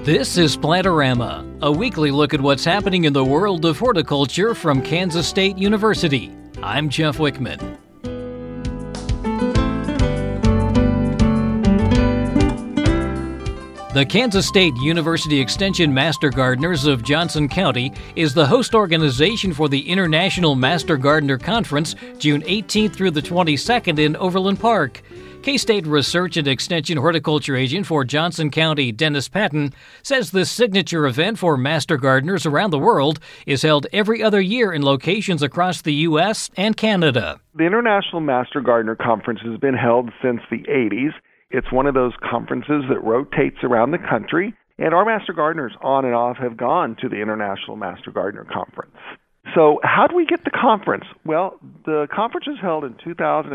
This is Plantorama, a weekly look at what's happening in the world of horticulture from Kansas State University. I'm Jeff Wickman. The Kansas State University Extension Master Gardeners of Johnson County is the host organization for the International Master Gardener Conference, June 18th through the 22nd in Overland Park. K-State Research and Extension Horticulture Agent for Johnson County, Dennis Patton, says this signature event for master gardeners around the world is held every other year in locations across the U.S. and Canada. The International Master Gardener Conference has been held since the 80s. It's one of those conferences that rotates around the country, and our master gardeners on and off have gone to the International Master Gardener Conference. So how do we get the conference? Well, the conference was held in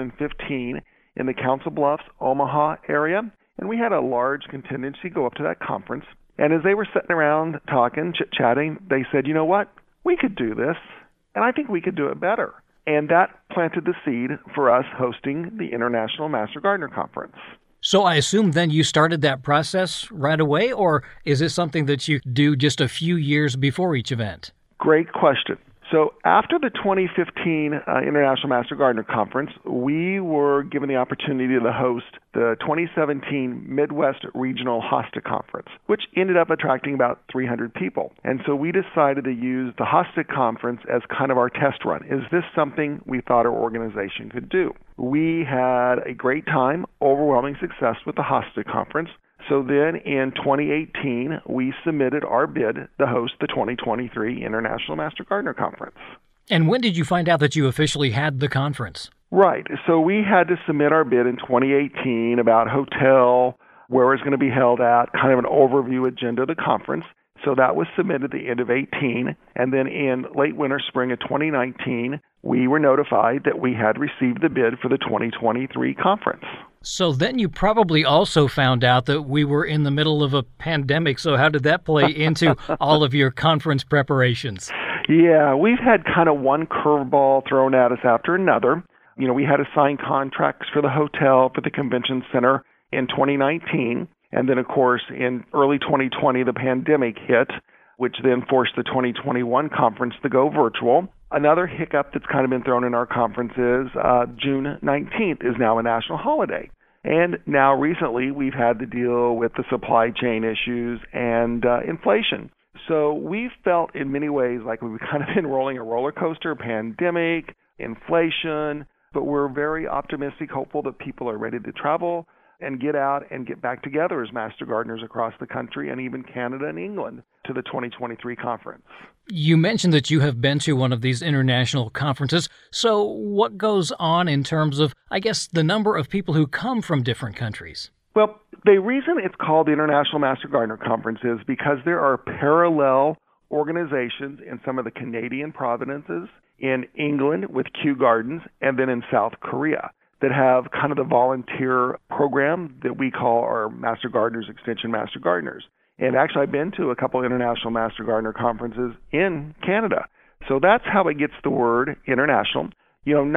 2015 in the Council Bluffs, Omaha area, and we had a large contingency go up to that conference. And as they were sitting around talking, chit-chatting, they said, you know what, we could do this, and I think we could do it better. And that planted the seed for us hosting the International Master Gardener Conference. So I assume then you started that process right away, or is this something that you do just a few years before each event? Great question. So after the 2015 International Master Gardener Conference, we were given the opportunity to host the 2017 Midwest Regional Hosta Conference, which ended up attracting about 300 people. And so we decided to use the Hosta Conference as kind of our test run. Is this something we thought our organization could do? We had a great time, overwhelming success with the Hosta Conference. So then in 2018, we submitted our bid to host the 2023 International Master Gardener Conference. And when did you find out that you officially had the conference? Right. So we had to submit our bid in 2018 about hotel, where it's going to be held at, kind of an overview agenda of the conference. So that was submitted at the end of 18. And then in late winter, spring of 2019, we were notified that we had received the bid for the 2023 conference. So then you probably also found out that we were in the middle of a pandemic. So how did that play into all of your conference preparations? Yeah, we've had kind of one curveball thrown at us after another. You know, we had to sign contracts for the hotel, for the convention center in 2019. And then, of course, in early 2020, the pandemic hit, which then forced the 2021 conference to go virtual. Another hiccup that's kind of been thrown in our conference is June 19th is now a national holiday. And now recently we've had to deal with the supply chain issues and inflation. So we've felt in many ways like we've kind of been rolling a roller coaster, pandemic, inflation, but we're very optimistic, hopeful that people are ready to travel and get out and get back together as master gardeners across the country and even Canada and England to the 2023 conference. You mentioned that you have been to one of these international conferences. So what goes on in terms of, I guess, the number of people who come from different countries? Well, the reason it's called the International Master Gardener Conference is because there are parallel organizations in some of the Canadian provinces, in England with Kew Gardens, and then in South Korea, that have kind of the volunteer program that we call our Master Gardeners, Extension Master Gardeners. And actually, I've been to a couple international Master Gardener conferences in Canada. So that's how it gets the word international. You know,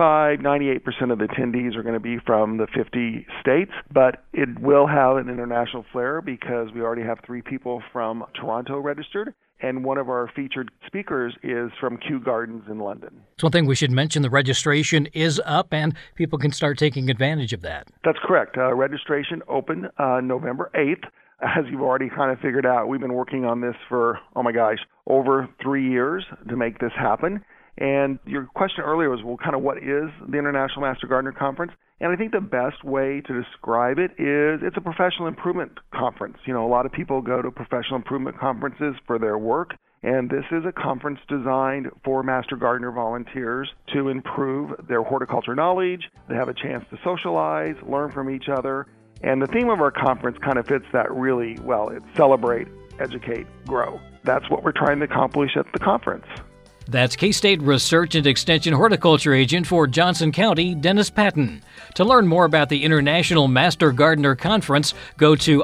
98% of the attendees are going to be from the 50 states, but it will have an international flair because we already have 3 people from Toronto registered. And one of our featured speakers is from Kew Gardens in London. So one thing we should mention, the registration is up and people can start taking advantage of that. That's correct. Registration opened November 8th. As you've already kind of figured out, we've been working on this for, over 3 years to make this happen. And your question earlier was, well, kind of what is the International Master Gardener Conference? And I think the best way to describe it is it's a professional improvement conference. You know, a lot of people go to professional improvement conferences for their work, and this is a conference designed for master gardener volunteers to improve their horticulture knowledge. They have a chance to socialize, learn from each other. And the theme of our conference kind of fits that really well. It's celebrate, educate, grow. That's what we're trying to accomplish at the conference. That's K-State Research and Extension Horticulture Agent for Johnson County, Dennis Patton. To learn more about the International Master Gardener Conference, go to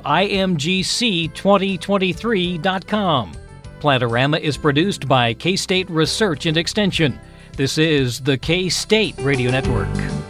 imgc2023.com. Plantorama is produced by K-State Research and Extension. This is the K-State Radio Network.